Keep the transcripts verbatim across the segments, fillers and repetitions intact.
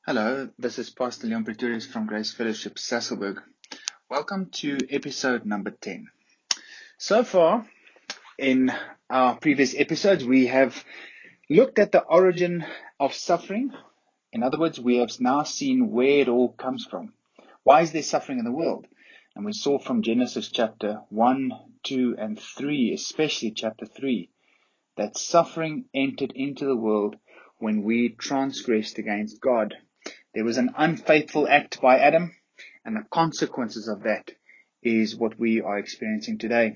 Hello, this is Pastor Leon Pretorius from Grace Fellowship Sasolburg. Welcome to episode number ten. So far, in our previous episodes, we have looked at the origin of suffering. In other words, we have now seen where it all comes from. Why is there suffering in the world? And we saw from Genesis chapter one, two, and three, especially chapter three, that suffering entered into the world when we transgressed against God. There was an unfaithful act by Adam, and the consequences of that is what we are experiencing today.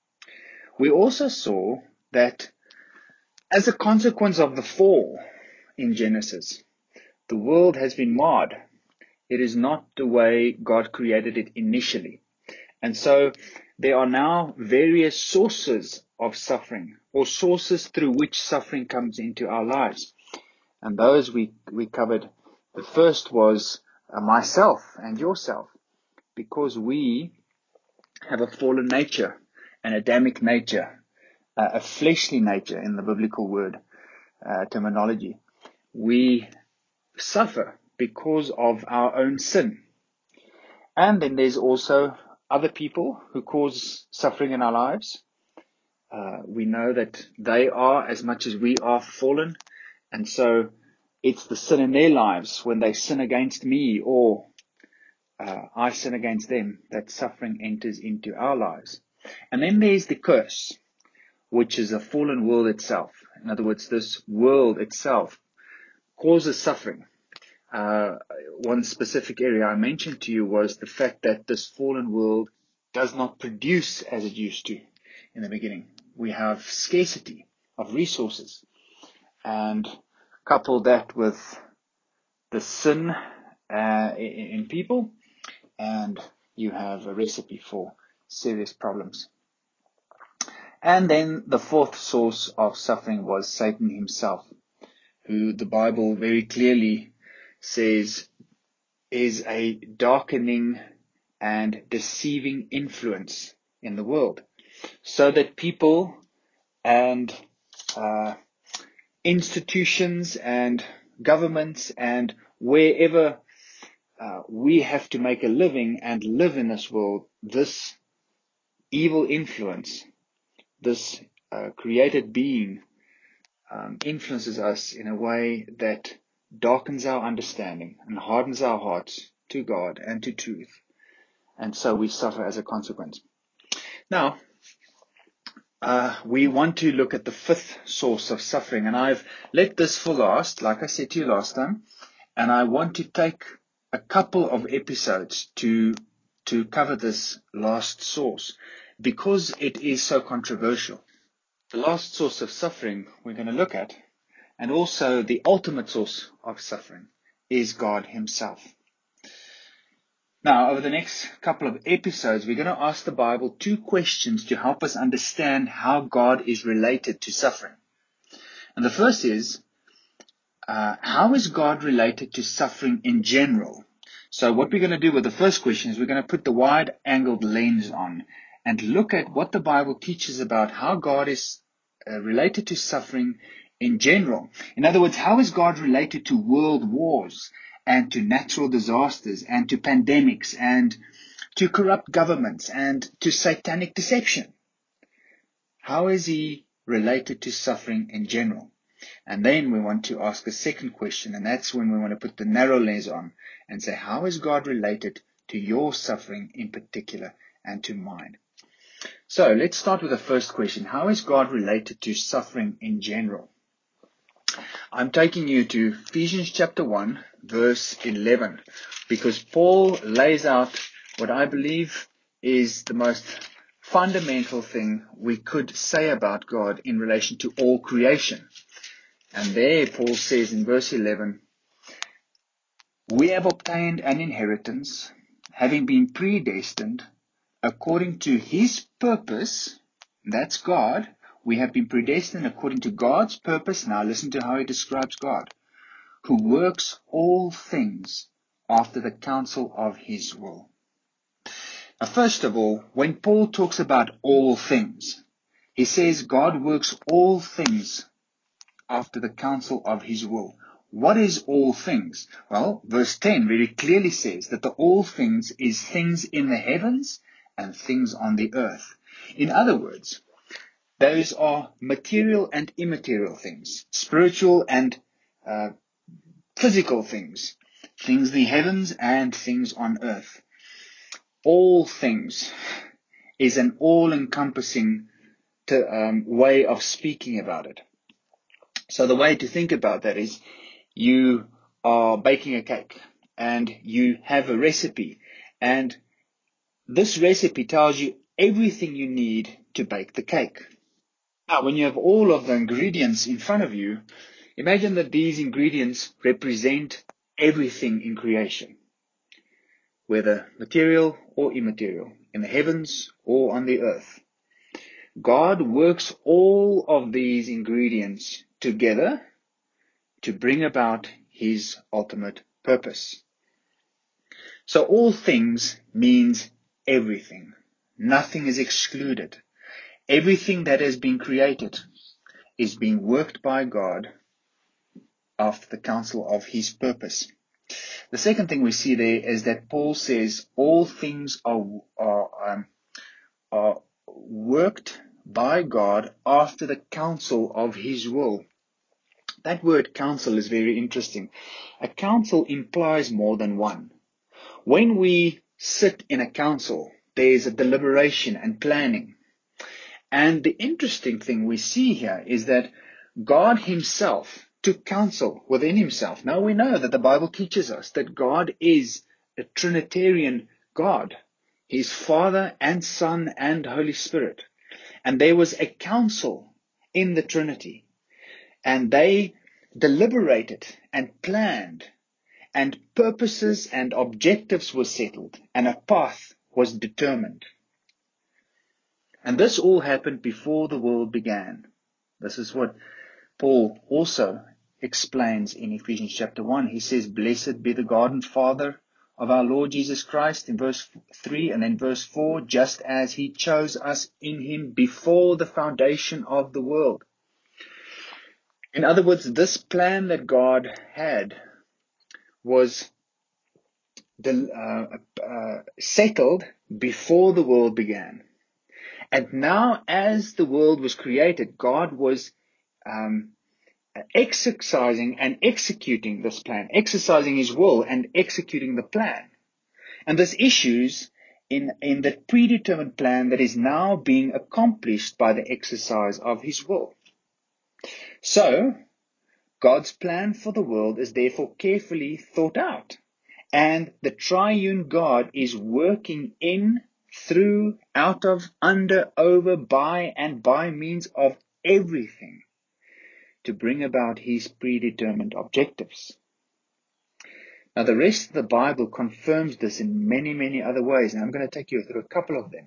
We also saw that as a consequence of the fall in Genesis, the world has been marred. It is not the way God created it initially. And so there are now various sources of suffering, or sources through which suffering comes into our lives. And those we, we covered. The first was uh, myself and yourself, because we have a fallen nature, an Adamic nature, uh, a fleshly nature in the biblical word uh, terminology. We suffer because of our own sin. And then there's also other people who cause suffering in our lives. Uh, we know that they are, as much as we are, fallen. And so it's the sin in their lives when they sin against me or uh, I sin against them that suffering enters into our lives. And then there's the curse, which is a fallen world itself. In other words, this world itself causes suffering. Uh, one specific area I mentioned to you was the fact that this fallen world does not produce as it used to in the beginning. We have scarcity of resources, and couple that with the sin uh, in people, and you have a recipe for serious problems. And then the fourth source of suffering was Satan himself, who the Bible very clearly says is a darkening and deceiving influence in the world, so that people and uh, institutions and governments and wherever uh, we have to make a living and live in this world, this evil influence, this uh, created being um, influences us in a way that darkens our understanding and hardens our hearts to God and to truth. And so we suffer as a consequence. Now, uh, we want to look at the fifth source of suffering. And I've let this for last, like I said to you last time. And I want to take a couple of episodes to, to cover this last source, because it is so controversial. The last source of suffering we're going to look at, and also the ultimate source of suffering, is God himself. Now, over the next couple of episodes, we're going to ask the Bible two questions to help us understand how God is related to suffering. And the first is, uh, how is God related to suffering in general? So what we're going to do with the first question is we're going to put the wide-angled lens on and look at what the Bible teaches about how God is uh, related to suffering in general. In other words, how is God related to world wars and to natural disasters and to pandemics and to corrupt governments and to satanic deception? How is he related to suffering in general? And then we want to ask a second question, and that's when we want to put the narrow lens on and say, how is God related to your suffering in particular and to mine? So let's start with the first question. How is God related to suffering in general? I'm taking you to Ephesians chapter one, verse eleven, because Paul lays out what I believe is the most fundamental thing we could say about God in relation to all creation. And there Paul says in verse eleven, we have obtained an inheritance, having been predestined according to his purpose. That's God. We have been predestined according to God's purpose. Now listen to how he describes God, who works all things after the counsel of his will. Now, first of all, when Paul talks about all things, he says God works all things after the counsel of his will. What is all things? Well, verse ten very clearly says that the all things is things in the heavens and things on the earth. In other words, those are material and immaterial things, spiritual and uh, physical things, things in the heavens and things on earth. All things is an all-encompassing to, um, way of speaking about it. So the way to think about that is you are baking a cake and you have a recipe, and this recipe tells you everything you need to bake the cake. Now, when you have all of the ingredients in front of you, imagine that these ingredients represent everything in creation, whether material or immaterial, in the heavens or on the earth. God works all of these ingredients together to bring about His ultimate purpose. So all things means everything. Nothing is excluded. Everything that has been created is being worked by God after the counsel of His purpose. The second thing we see there is that Paul says all things are, are, um, are worked by God after the counsel of His will. That word counsel is very interesting. A counsel implies more than one. When we sit in a council, there is a deliberation and planning. And the interesting thing we see here is that God Himself took counsel within Himself. Now we know that the Bible teaches us that God is a Trinitarian God. He's Father and Son and Holy Spirit. And there was a council in the Trinity. And they deliberated and planned, and purposes and objectives were settled, and a path was determined. And this all happened before the world began. This is what Paul also explains in Ephesians chapter one. He says, "Blessed be the God and Father of our Lord Jesus Christ," in verse three, and then verse four, "just as He chose us in Him before the foundation of the world." In other words, this plan that God had was uh, uh, settled before the world began. And now, as the world was created, God was um, exercising and executing this plan, exercising His will and executing the plan. And this issues in, in the predetermined plan that is now being accomplished by the exercise of His will. So, God's plan for the world is therefore carefully thought out. And the triune God is working in, through, out of, under, over, by, and by means of everything to bring about His predetermined objectives. Now, the rest of the Bible confirms this in many, many other ways, and I'm going to take you through a couple of them.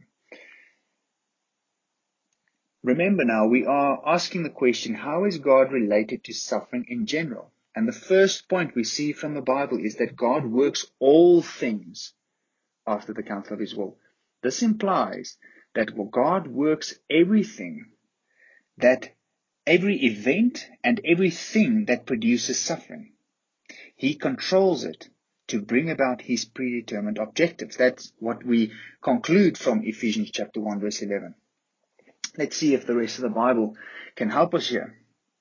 Remember now, we are asking the question, how is God related to suffering in general? And the first point we see from the Bible is that God works all things after the counsel of His will. This implies that God works everything, that every event and everything that produces suffering. He controls it to bring about His predetermined objectives. That's what we conclude from Ephesians chapter one, verse eleven. Let's see if the rest of the Bible can help us here.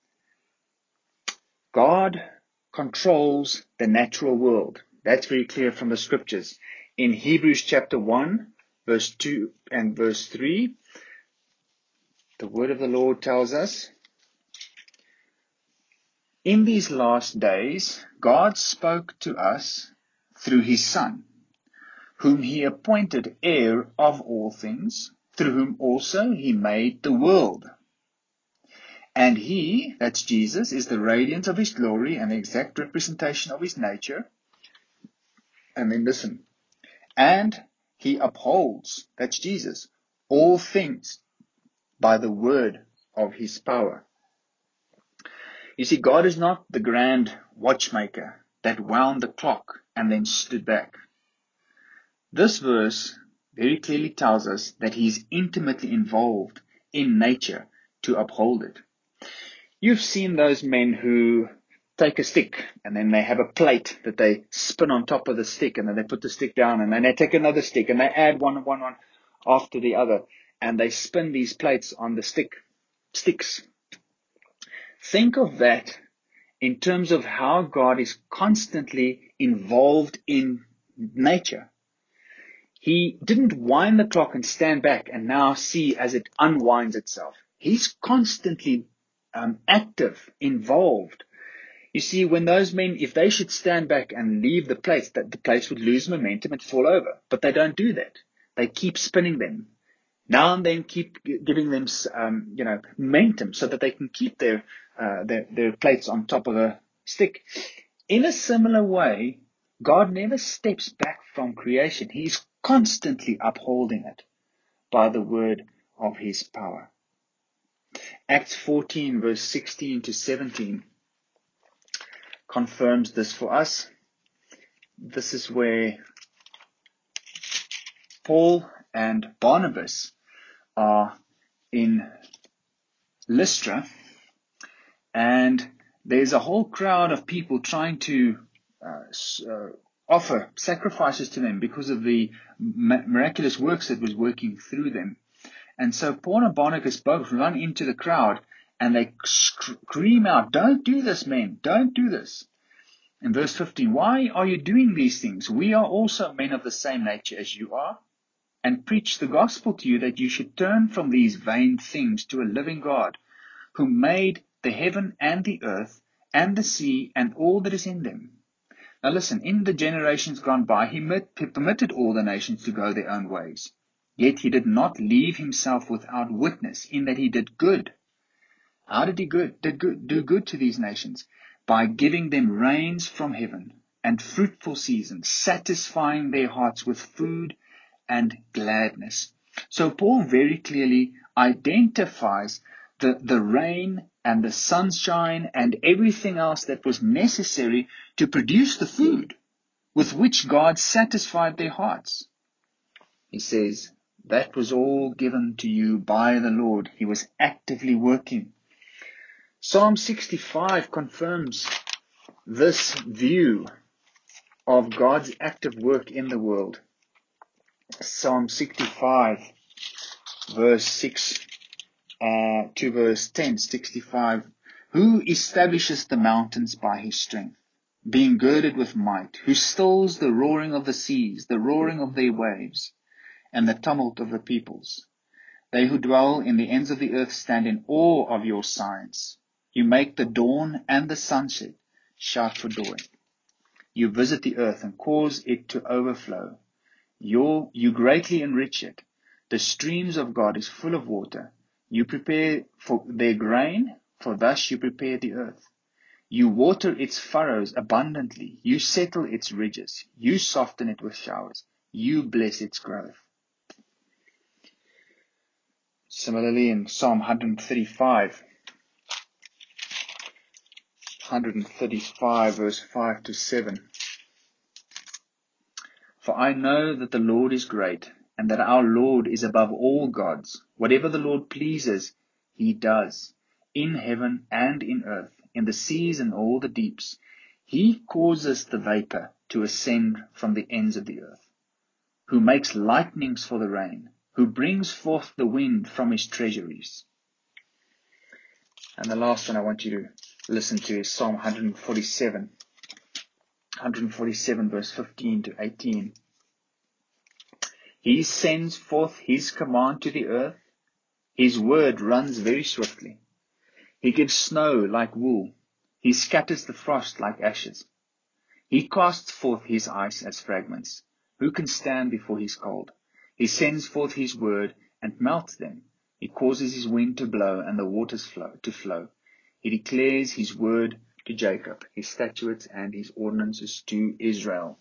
God controls the natural world. That's very clear from the scriptures. In Hebrews chapter one, verse two and verse three, the word of the Lord tells us, "In these last days, God spoke to us through His Son, whom He appointed heir of all things, through whom also He made the world. And He," that's Jesus, "is the radiance of His glory and the exact representation of His nature." And then listen. "And He upholds," that's Jesus, "all things by the word of His power." You see, God is not the grand watchmaker that wound the clock and then stood back. This verse very clearly tells us that He is intimately involved in nature to uphold it. You've seen those men who take a stick and then they have a plate that they spin on top of the stick, and then they put the stick down, and then they take another stick and they add one, one, one after the other, and they spin these plates on the stick, sticks. Think of that in terms of how God is constantly involved in nature. He didn't wind the clock and stand back and now see as it unwinds itself. He's constantly um, active, involved. You see, when those men, if they should stand back and leave the plates, that the plates would lose momentum and fall over. But they don't do that. They keep spinning them. Now and then keep giving them, um, you know, momentum so that they can keep their, uh, their, their plates on top of a stick. In a similar way, God never steps back from creation. He's constantly upholding it by the word of his power. Acts fourteen verse sixteen to seventeen confirms this for us. This is where Paul and Barnabas are in Lystra, and there's a whole crowd of people trying to uh, uh, offer sacrifices to them because of the ma- miraculous works that was working through them. And so Paul and Barnabas both run into the crowd and they scream out, "Don't do this, men, don't do this." In verse fifteen, "Why are you doing these things? We are also men of the same nature as you are, and preach the gospel to you that you should turn from these vain things to a living God, who made the heaven and the earth and the sea and all that is in them." Now listen, in the generations gone by, he permitted all the nations to go their own ways. Yet he did not leave himself without witness, in that he did good. How did he good, did good, do good to these nations? By giving them rains from heaven and fruitful seasons, satisfying their hearts with food and gladness. So Paul very clearly identifies the, the rain and the sunshine and everything else that was necessary to produce the food with which God satisfied their hearts. He says, that was all given to you by the Lord. He was actively working. Psalm sixty-five confirms this view of God's active work in the world. Psalm sixty-five, verse six uh, to verse ten, sixty-five. Who establishes the mountains by his strength, being girded with might, who stills the roaring of the seas, the roaring of their waves, and the tumult of the peoples. They who dwell in the ends of the earth stand in awe of your signs. You make the dawn and the sunset shout for joy. You visit the earth and cause it to overflow. Your, you greatly enrich it. The streams of God is full of water. You prepare for their grain, for thus you prepare the earth. You water its furrows abundantly. You settle its ridges. You soften it with showers. You bless its growth. Similarly, in Psalm one thirty-five, one thirty-five verse five to seven. For I know that the Lord is great, and that our Lord is above all gods. Whatever the Lord pleases, he does, in heaven and in earth, in the seas and all the deeps. He causes the vapor to ascend from the ends of the earth, who makes lightnings for the rain, who brings forth the wind from his treasuries. And the last one I want you to listen to is Psalm one forty-seven. one forty-seven verse fifteen to eighteen. He sends forth his command to the earth. His word runs very swiftly. He gives snow like wool. He scatters the frost like ashes. He casts forth his ice as fragments. Who can stand before his cold? He sends forth his word and melts them. He causes his wind to blow and the waters flow, to flow. He declares his word to Jacob, his statutes and his ordinances to Israel.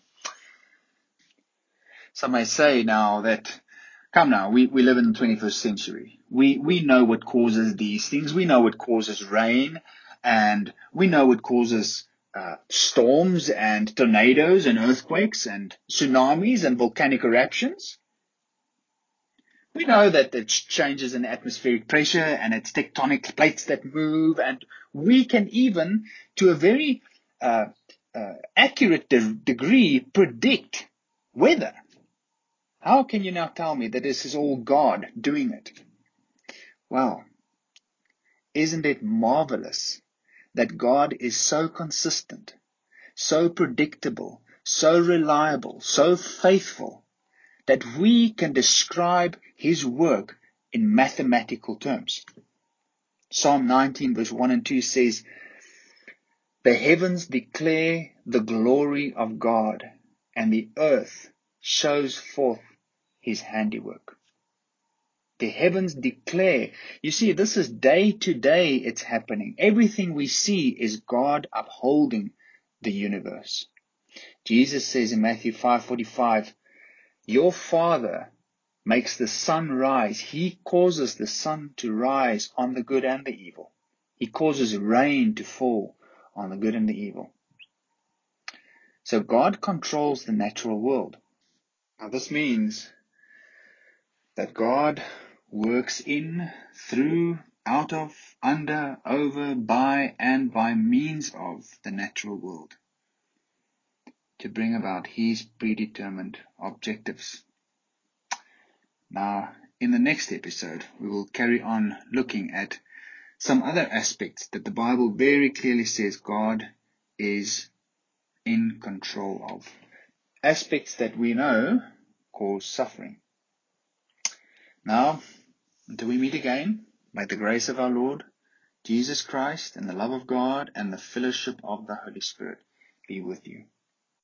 Some may say now that, come now, we, we live in the twenty-first century. We, we know what causes these things. We know what causes rain, and we know what causes uh, storms and tornadoes and earthquakes and tsunamis and volcanic eruptions. We know that it's changes in atmospheric pressure and it's tectonic plates that move, and we can even, to a very uh, uh, accurate de- degree predict weather. How can you now tell me that this is all God doing it? Well, isn't it marvelous that God is so consistent, so predictable, so reliable, so faithful, that we can describe His work in mathematical terms? Psalm nineteen verse one and two says, "The heavens declare the glory of God, and the earth shows forth His handiwork." The heavens declare. You see, this is day to day it's happening. Everything we see is God upholding the universe. Jesus says in Matthew five forty-five, "Your Father makes the sun rise. He causes the sun to rise on the good and the evil. He causes rain to fall on the good and the evil." So God controls the natural world. Now this means that God works in, through, out of, under, over, by, and by means of the natural world to bring about His predetermined objectives. Now, in the next episode, we will carry on looking at some other aspects that the Bible very clearly says God is in control of. Aspects that we know cause suffering. Now, until we meet again, may the grace of our Lord Jesus Christ and the love of God and the fellowship of the Holy Spirit be with you.